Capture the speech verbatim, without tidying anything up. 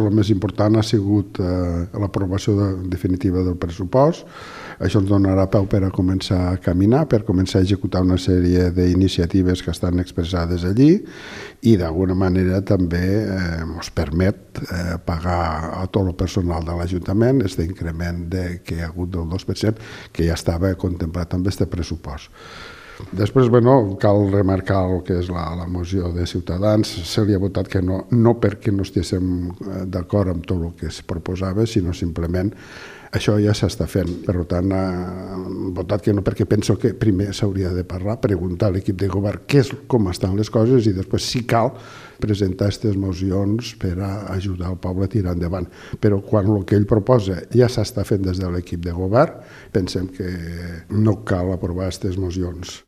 el més important ha sigut eh, l'aprovació de, definitiva del pressupost. Això ens donarà peu per a començar a caminar, per començar a executar una sèrie d'iniciatives que estan expressades allí i d'alguna manera també eh, ens permet eh, pagar a tot el personal de l'Ajuntament aquest increment de, que hi ha hagut del dos per cent que ja estava contemplat amb aquest pressupost. Després, bueno, cal remarcar el que és la, la moció de Ciutadans. Se li ha votat que no, no perquè no estiguéssim d'acord amb tot el que es proposava, sinó simplement això ja s'està fent. Per tant, he votat que no perquè penso que primer s'hauria de parlar, preguntar a l'equip de govern què és, com estan les coses i després, si cal, presentar aquestes mocions per a ajudar el poble a tirar endavant. Però quan el que ell proposa ja s'està fent des de l'equip de govern, pensem que no cal aprovar aquestes mocions.